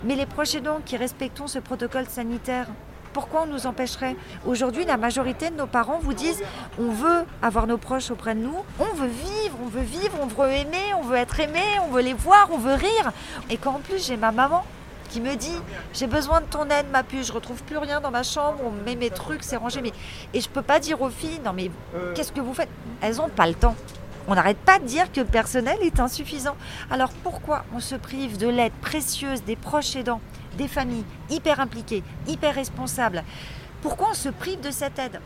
Mais les proches aidants qui respectons ce protocole sanitaire, pourquoi on nous empêcherait? Aujourd'hui, la majorité de nos parents vous disent on veut avoir nos proches auprès de nous, on veut vivre, on veut aimer, on veut être aimé, on veut les voir, on veut rire. Et quand en plus j'ai ma maman qui me dit j'ai besoin de ton aide ma puce, je retrouve plus rien dans ma chambre, on met mes trucs, c'est rangé. Et je peux pas dire aux filles non mais qu'est-ce que vous faites? Elles n'ont pas le temps. On n'arrête pas de dire que le personnel est insuffisant. Alors pourquoi on se prive de l'aide précieuse des proches aidants, des familles hyper impliquées, hyper responsables? Pourquoi on se prive de cette aide?